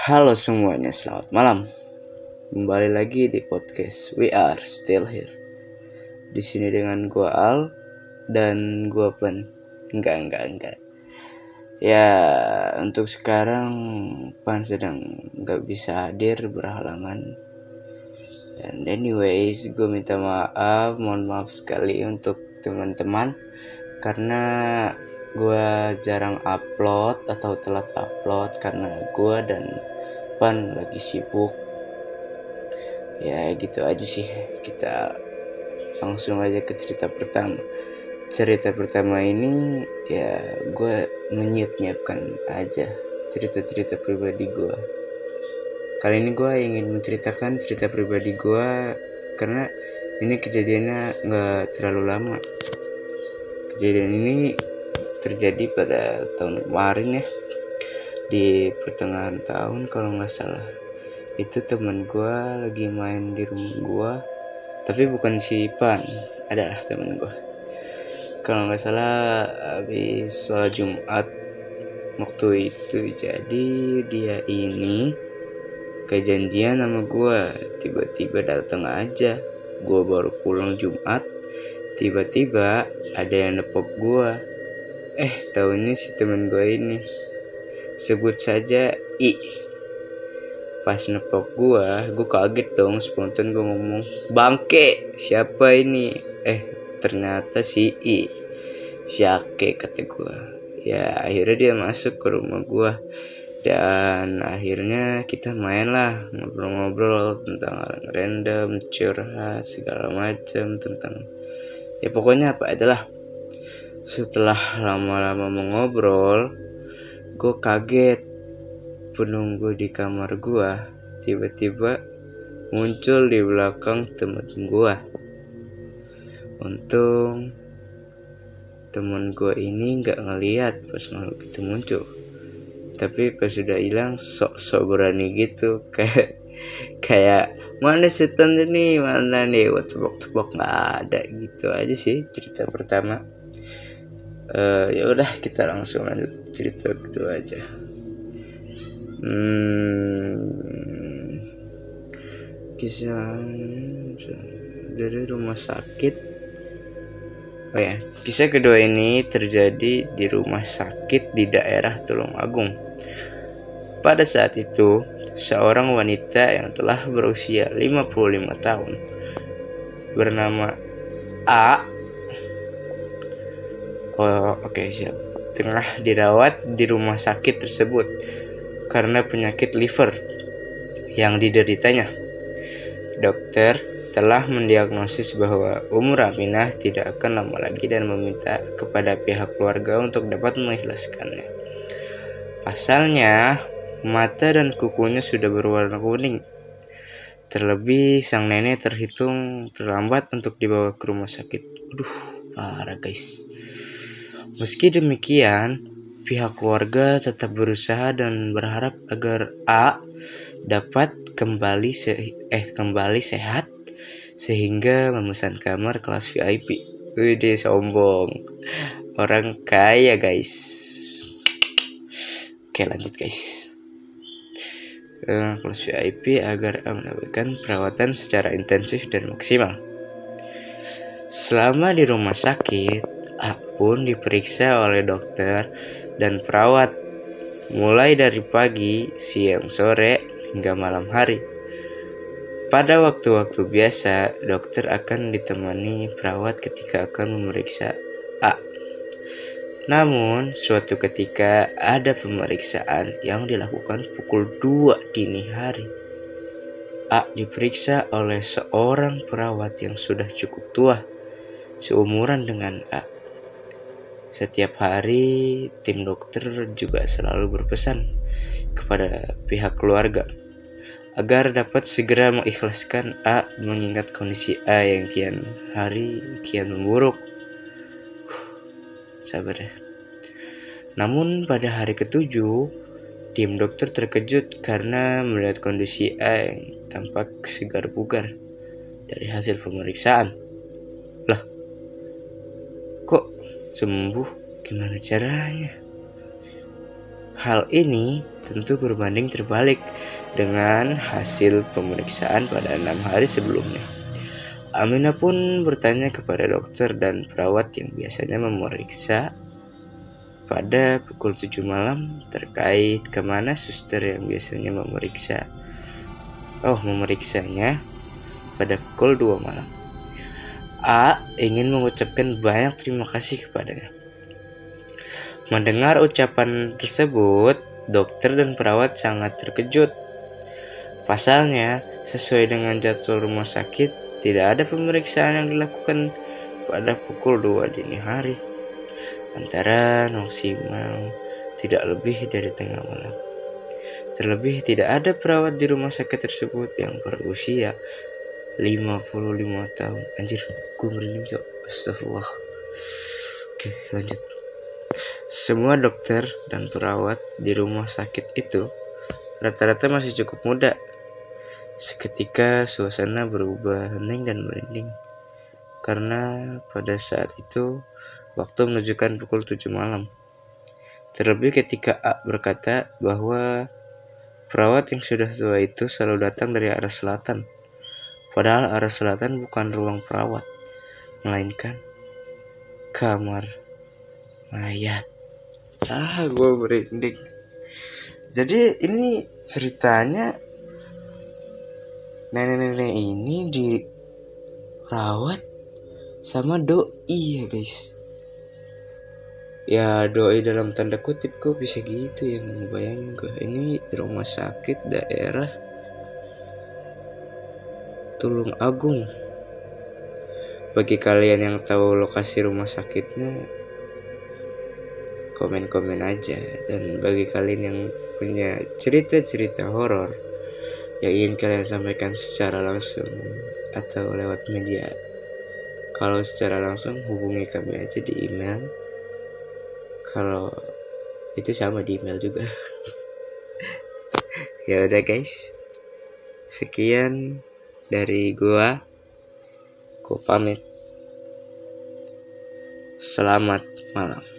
Halo semuanya, selamat malam. Kembali lagi di podcast We Are Still Here. Di sini dengan gua Al dan gua Pen. Enggak. Ya, untuk sekarang Pan sedang nggak bisa hadir berhalangan. And anyways, gue minta mohon maaf sekali untuk teman-teman karena gue jarang upload atau telat upload karena gue dan Pan lagi sibuk. Ya gitu aja sih, kita langsung aja ke cerita pertama. Cerita pertama ini ya gue menyiapkan aja cerita-cerita pribadi gue. Kali ini gue ingin menceritakan cerita pribadi gue karena ini kejadiannya gak terlalu lama. Kejadian ini terjadi pada tahun kemarin ya, di pertengahan tahun kalau gak salah. Itu teman gue lagi main di rumah gue, tapi bukan si Pan, adalah teman gue. Kalau gak salah habis sholat Jumat waktu itu, jadi dia ini kejanjian sama gue, tiba-tiba datang aja. Gue baru pulang Jumat, tiba-tiba ada yang nepok gue. Tahunya si temen gue ini, sebut saja I. Pas nepok gue kaget dong, spontan gue ngomong, "Bangke, siapa ini?" Ternyata si I, si Ake kata gue. Ya akhirnya dia masuk ke rumah gue. Dan akhirnya kita main lah, ngobrol-ngobrol tentang hal random, curhat segala macam tentang ya pokoknya apa adalah. Setelah lama-lama mengobrol, gue kaget. Penunggu di kamar gue tiba-tiba muncul di belakang temen gue. Untung temen gue ini gak ngeliat pas makhluk itu muncul. Tapi pas sudah hilang sok-sok berani gitu, kayak mana setan ini, mana nih, tebak-tebak nggak ada gitu aja sih cerita pertama. Ya udah kita langsung lanjut cerita kedua aja. Kisah dari rumah sakit. Kisah kedua ini terjadi di rumah sakit di daerah Tulungagung. Pada saat itu, seorang wanita yang telah berusia 55 tahun bernama A tengah dirawat di rumah sakit tersebut karena penyakit liver yang dideritanya. Dokter telah mendiagnosis bahwa umur Aminah tidak akan lama lagi dan meminta kepada pihak keluarga untuk dapat mengikhlaskannya. Pasalnya, mata dan kukunya sudah berwarna kuning. Terlebih sang nenek terhitung terlambat untuk dibawa ke rumah sakit. Parah guys. Meski demikian, pihak keluarga tetap berusaha dan berharap agar A dapat kembali sehat sehingga memesan kamar kelas VIP. Wih, sombong. Orang kaya guys. Oke, lanjut guys. Kelas VIP agar mendapatkan perawatan secara intensif dan maksimal. Selama di rumah sakit, A pun diperiksa oleh dokter dan perawat mulai dari pagi, siang, sore, hingga malam hari. Pada waktu-waktu biasa, dokter akan ditemani perawat ketika akan memeriksa A. Namun, suatu ketika ada pemeriksaan yang dilakukan pukul 2 dini hari. A diperiksa oleh seorang perawat yang sudah cukup tua, seumuran dengan A. Setiap hari, tim dokter juga selalu berpesan kepada pihak keluarga agar dapat segera mengikhlaskan A mengingat kondisi A yang kian memburuk. Sabar ya. Namun pada hari ketujuh, tim dokter terkejut karena melihat kondisi A yang tampak segar bugar dari hasil pemeriksaan. Lah, kok sembuh? Gimana caranya? Hal ini tentu berbanding terbalik dengan hasil pemeriksaan pada 6 hari sebelumnya. Aminah pun bertanya kepada dokter dan perawat yang biasanya memeriksa pada pukul 7 malam terkait kemana suster yang biasanya memeriksanya pada pukul 2 malam. A ingin mengucapkan banyak terima kasih kepadanya. Mendengar ucapan tersebut, dokter dan perawat sangat terkejut. Pasalnya, sesuai dengan jadwal rumah sakit, tidak ada pemeriksaan yang dilakukan pada pukul 2 dini hari. Antara maksimal tidak lebih dari tengah malam. Terlebih tidak ada perawat di rumah sakit tersebut yang berusia 55 tahun. Anjir, gue merinding cok. Astagfirullah. Oke, lanjut. Semua dokter dan perawat di rumah sakit itu rata-rata masih cukup muda. Seketika suasana berubah hening dan merinding. Karena pada saat itu waktu menunjukkan pukul 7 malam. Terlebih ketika A berkata bahwa perawat yang sudah tua itu selalu datang dari arah selatan. Padahal arah selatan bukan ruang perawat, melainkan kamar mayat. Gue merinding. Jadi ini ceritanya nenek-nenek ini dirawat sama doi ya guys. Ya doi dalam tanda kutip, kok bisa gitu ya, ngebayangin gue. Ini rumah sakit daerah Tulung Agung. Bagi kalian yang tahu lokasi rumah sakitnya, komen-komen aja. Dan bagi kalian yang punya cerita-cerita horor yang ingin kalian sampaikan secara langsung atau lewat media, kalau secara langsung hubungi kami aja di email. Kalau itu sama di email juga. Ya udah guys, sekian dari gua pamit. Selamat malam.